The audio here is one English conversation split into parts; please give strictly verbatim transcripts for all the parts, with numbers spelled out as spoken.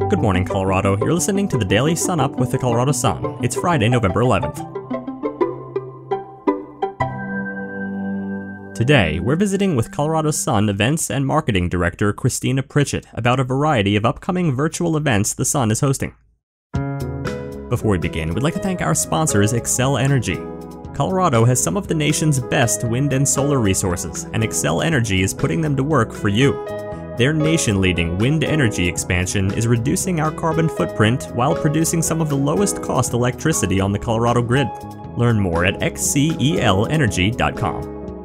Good morning, Colorado. You're listening to the Daily Sun Up with the Colorado Sun. It's Friday, November eleventh. Today, we're visiting with Colorado Sun Events and Marketing Director Christina Pritchett about a variety of upcoming virtual events the Sun is hosting. Before we begin, we'd like to thank our sponsors, Xcel Energy. Colorado has some of the nation's best wind and solar resources, and Xcel Energy is putting them to work for you. Their nation-leading wind energy expansion is reducing our carbon footprint while producing some of the lowest-cost electricity on the Colorado grid. Learn more at x c e l energy dot com.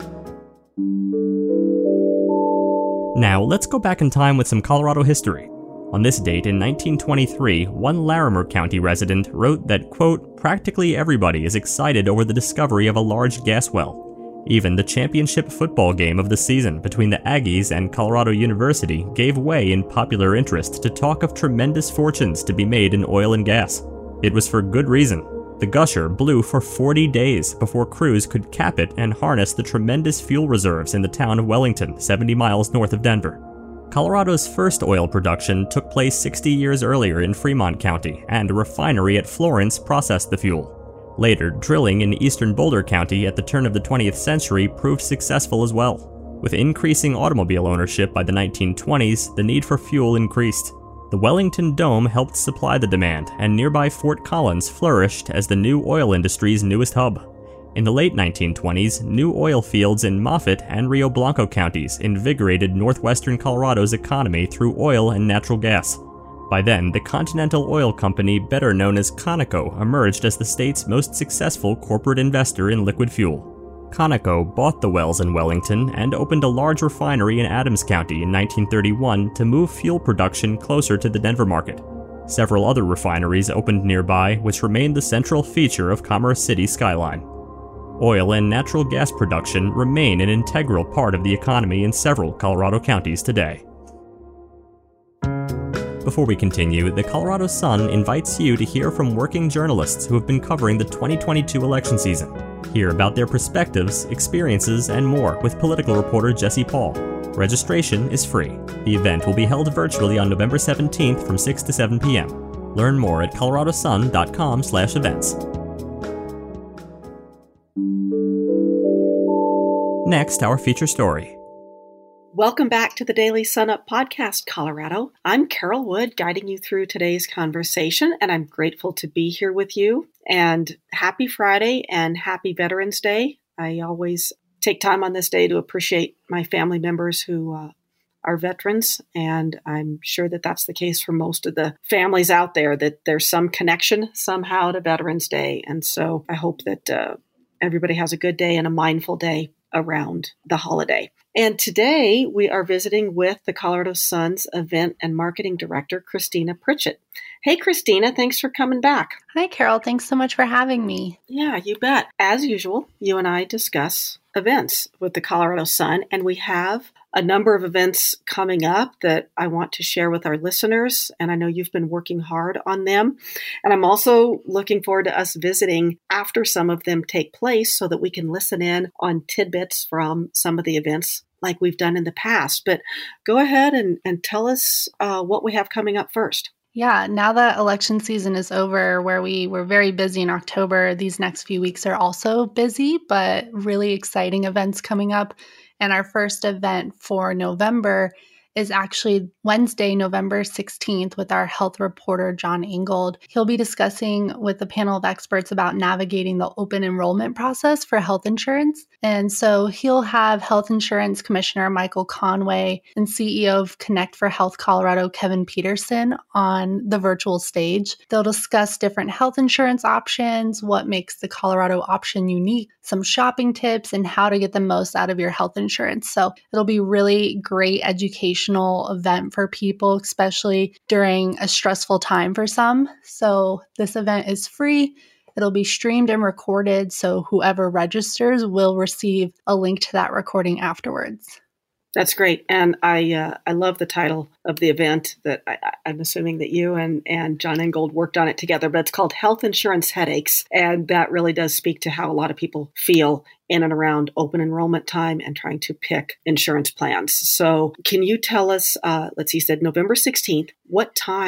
Now, let's go back in time with some Colorado history. On this date in nineteen twenty-three, one Larimer County resident wrote that, quote, "Practically everybody is excited over the discovery of a large gas well. Even the championship football game of the season between the Aggies and Colorado University gave way in popular interest to talk of tremendous fortunes to be made in oil and gas. It was for good reason. The gusher blew for forty days before crews could cap it and harness the tremendous fuel reserves in the town of Wellington, seventy miles north of Denver. Colorodo's first oil production took place sixty years earlier in Fremont County, and a refinery at Florence processed the fuel. Later, drilling in eastern Boulder County at the turn of the twentieth century proved successful as well. With increasing automobile ownership by the nineteen twenties, the need for fuel increased. The Wellington Dome helped supply the demand, and nearby Fort Collins flourished as the new oil industry's newest hub. In the late nineteen twenties, new oil fields in Moffett and Rio Blanco counties invigorated northwestern Colorado's economy through oil and natural gas. By then, the Continental Oil Company, better known as Conoco, emerged as the state's most successful corporate investor in liquid fuel. Conoco bought the wells in Wellington and opened a large refinery in Adams County in nineteen thirty-one to move fuel production closer to the Denver market. Several other refineries opened nearby, which remained the central feature of Commerce City's skyline. Oil and natural gas production remain an integral part of the economy in several Colorado counties today. Before we continue, the Colorado Sun invites you to hear from working journalists who have been covering the twenty twenty-two election season. Hear about their perspectives, experiences, and more with political reporter Jesse Paul. Registration is free. The event will be held virtually on November seventeenth from six to seven p.m. Learn more at colorado sun dot com slash events. Next, our feature story. Welcome back to the Daily Sun Up Podcast, Colorado. I'm Carol Wood, guiding you through today's conversation, and I'm grateful to be here with you. And happy Friday and happy Veterans Day. I always take time on this day to appreciate my family members who uh, are veterans, and I'm sure that that's the case for most of the families out there, that there's some connection somehow to Veterans Day. And so I hope that uh, everybody has a good day and a mindful day around the holiday. And today we are visiting with the Colorado Sun's Event and Marketing Director, Christina Pritchett. Hey, Christina, thanks for coming back. Hi, Carol. Thanks so much for having me. Yeah, you bet. As usual, you and I discuss events with the Colorado Sun, and we have a number of events coming up that I want to share with our listeners, and I know you've been working hard on them. And I'm also looking forward to us visiting after some of them take place so that we can listen in on tidbits from some of the events like we've done in the past. But go ahead and, and tell us uh, what we have coming up first. Yeah, now that election season is over, where we were very busy in October, these next few weeks are also busy, but really exciting events coming up. And our first event for November is actually Wednesday, November sixteenth, with our health reporter, John Ingold. He'll be discussing with a panel of experts about navigating the open enrollment process for health insurance. And so he'll have Health Insurance Commissioner Michael Conway and C E O of Connect for Health Colorado, Kevin Peterson, on the virtual stage. They'll discuss different health insurance options, what makes the Colorado option unique, some shopping tips, and how to get the most out of your health insurance. So it'll be really great educational event for people, especially during a stressful time for some. So this event is free. It'll be streamed and recorded, so whoever registers will receive a link to that recording afterwards. That's great. And I uh, I love the title of the event that I, I'm assuming that you and, and John Ingold worked on it together, but it's called Health Insurance Headaches. And that really does speak to how a lot of people feel in and around open enrollment time and trying to pick insurance plans. So can you tell us, uh, let's see, you said November sixteenth, what time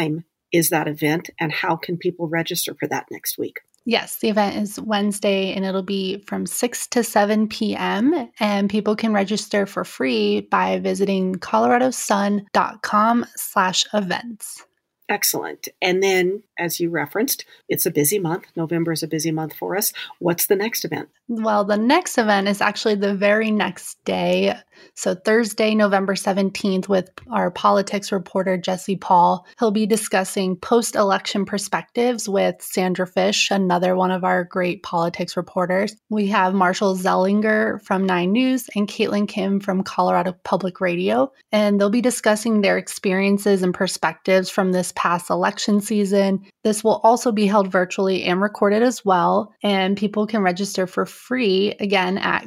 is that event, and how can people register for that next week? Yes, the event is Wednesday, and it'll be from six to seven p.m., and people can register for free by visiting coloradosun.com slash events. Excellent. And then, as you referenced, it's a busy month. November is a busy month for us. What's the next event? Well, the next event is actually the very next day. So Thursday, November seventeenth, with our politics reporter, Jesse Paul. He'll be discussing post-election perspectives with Sandra Fish, another one of our great politics reporters. We have Marshall Zellinger from Nine News and Caitlin Kim from Colorado Public Radio. And they'll be discussing their experiences and perspectives from this past election season. This will also be held virtually and recorded as well. And people can register for free, again, at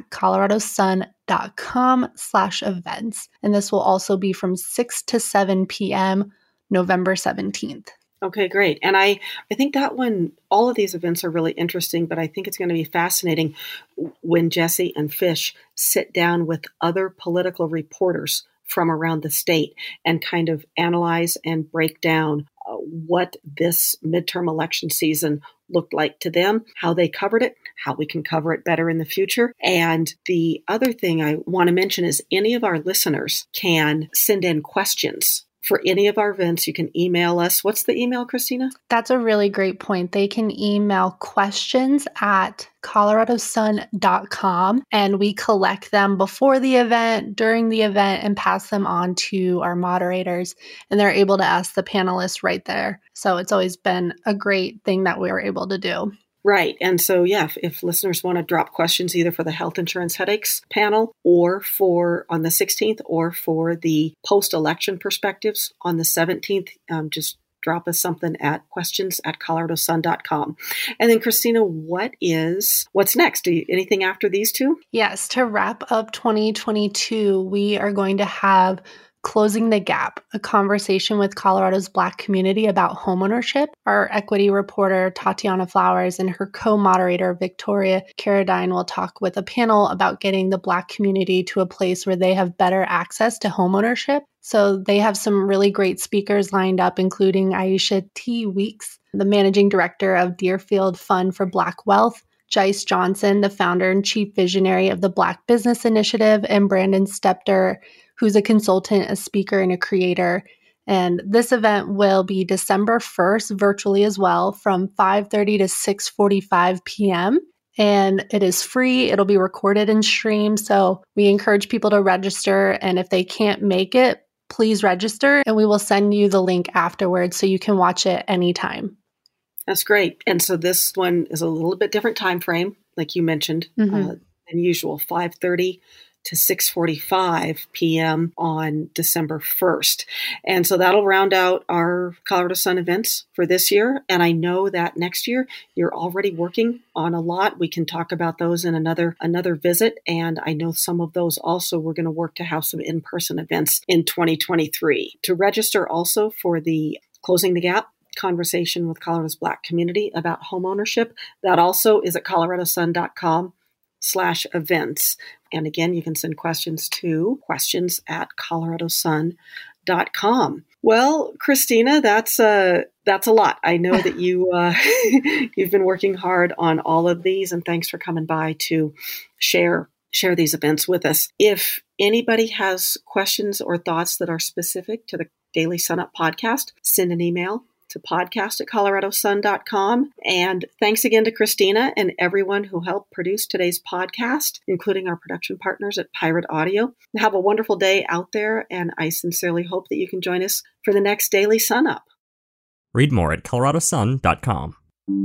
coloradosun.com slash events. And this will also be from six to seven p.m. November seventeenth. Okay, great. And I, I think that one, all of these events are really interesting, but I think it's going to be fascinating when Jesse and Fish sit down with other political reporters from around the state and kind of analyze and break down uh, what this midterm election season looked like to them, how they covered it, how we can cover it better in the future. And the other thing I want to mention is any of our listeners can send in questions for any of our events. You can email us. What's the email, Christina? That's a really great point. They can email questions at coloradosun dot com, and we collect them before the event, during the event, and pass them on to our moderators, and they're able to ask the panelists right there. So it's always been a great thing that we were able to do. Right. And so, yeah, if, if listeners want to drop questions either for the health insurance headaches panel or for on the sixteenth or for the post-election perspectives on the seventeenth, um, just drop us something at questions at coloradosun dot com. And then, Christina, what is, what's next? Do you, anything after these two? Yes. To wrap up twenty twenty-two, we are going to have Closing the Gap, a conversation with Colorado's Black community about homeownership. Our equity reporter, Tatiana Flowers, and her co-moderator, Victoria Carradine, will talk with a panel about getting the Black community to a place where they have better access to homeownership. So they have some really great speakers lined up, including Aisha T. Weeks, the managing director of Deerfield Fund for Black Wealth, Jice Johnson, the founder and chief visionary of the Black Business Initiative, and Brandon Stepter, who's a consultant, a speaker, and a creator. And this event will be December first, virtually as well, from five thirty to six forty-five p.m. And it is free. It'll be recorded and streamed. So we encourage people to register. And if they can't make it, please register, and we will send you the link afterwards so you can watch it anytime. That's great. And so this one is a little bit different time frame, like you mentioned, mm-hmm. uh, than usual, five thirty to six forty-five p.m. on December first. And so that'll round out our Colorado Sun events for this year. And I know that next year you're already working on a lot. We can talk about those in another another visit. And I know some of those also we're going to work to have some in-person events in twenty twenty-three. To register also for the Closing the Gap conversation with Colorado's Black community about homeownership, that also is at coloradosun.com slash events. And again, you can send questions to questions at coloradosun dot com. Well, Christina, that's a, that's a lot. I know that you, uh, you've been working hard on all of these, and thanks for coming by to share, share these events with us. If anybody has questions or thoughts that are specific to the Daily Sun Up podcast, send an email to podcast at coloradosun dot com. And thanks again to Christina and everyone who helped produce today's podcast, including our production partners at Pirate Audio. Have a wonderful day out there, and I sincerely hope that you can join us for the next Daily Sun Up. Read more at coloradosun dot com.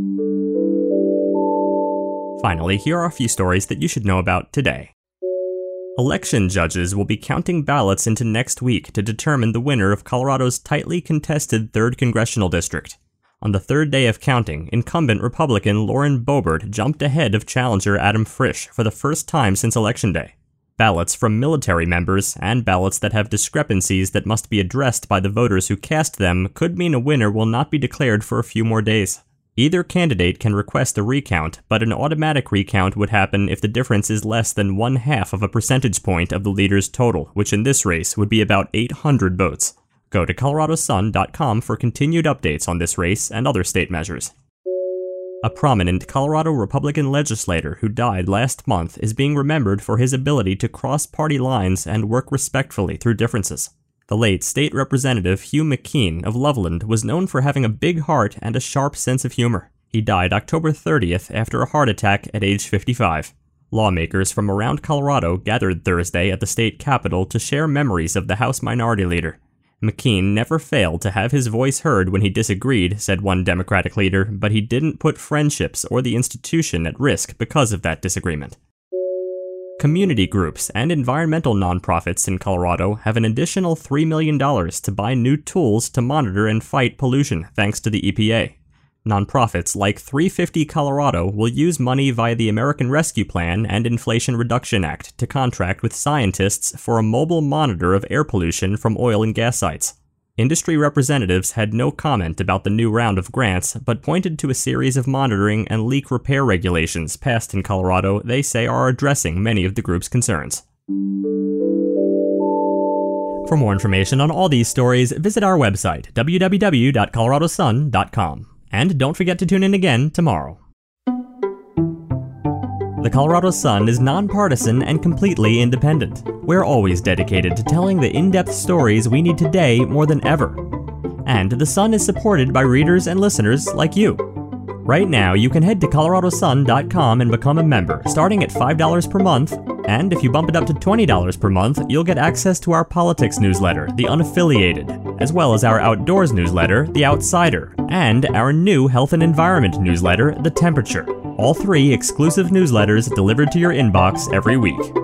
Finally, here are a few stories that you should know about today. Election judges will be counting ballots into next week to determine the winner of Colorado's tightly contested third Congressional District. On the third day of counting, incumbent Republican Lauren Boebert jumped ahead of challenger Adam Frisch for the first time since Election Day. Ballots from military members and ballots that have discrepancies that must be addressed by the voters who cast them could mean a winner will not be declared for a few more days. Either candidate can request a recount, but an automatic recount would happen if the difference is less than one half of a percentage point of the leader's total, which in this race would be about eight hundred votes. Go to colorado sun dot com for continued updates on this race and other state measures. A prominent Colorado Republican legislator who died last month is being remembered for his ability to cross party lines and work respectfully through differences. The late State Representative Hugh McKean of Loveland was known for having a big heart and a sharp sense of humor. He died October thirtieth after a heart attack at age fifty-five. Lawmakers from around Colorado gathered Thursday at the state capitol to share memories of the House Minority Leader. McKean never failed to have his voice heard when he disagreed, said one Democratic leader, but he didn't put friendships or the institution at risk because of that disagreement. Community groups and environmental nonprofits in Colorado have an additional three million dollars to buy new tools to monitor and fight pollution thanks to the E P A. Nonprofits like three fifty Colorado will use money via the American Rescue Plan and Inflation Reduction Act to contract with scientists for a mobile monitor of air pollution from oil and gas sites. Industry representatives had no comment about the new round of grants, but pointed to a series of monitoring and leak repair regulations passed in Colorado they say are addressing many of the group's concerns. For more information on all these stories, visit our website, w w w dot colorado sun dot com. And don't forget to tune in again tomorrow. The Colorado Sun is nonpartisan and completely independent. We're always dedicated to telling the in-depth stories we need today more than ever. And the Sun is supported by readers and listeners like you. Right now, you can head to colorado sun dot com and become a member, starting at five dollars per month. And if you bump it up to twenty dollars per month, you'll get access to our politics newsletter, The Unaffiliated, as well as our outdoors newsletter, The Outsider, and our new health and environment newsletter, The Temperature. All three exclusive newsletters delivered to your inbox every week.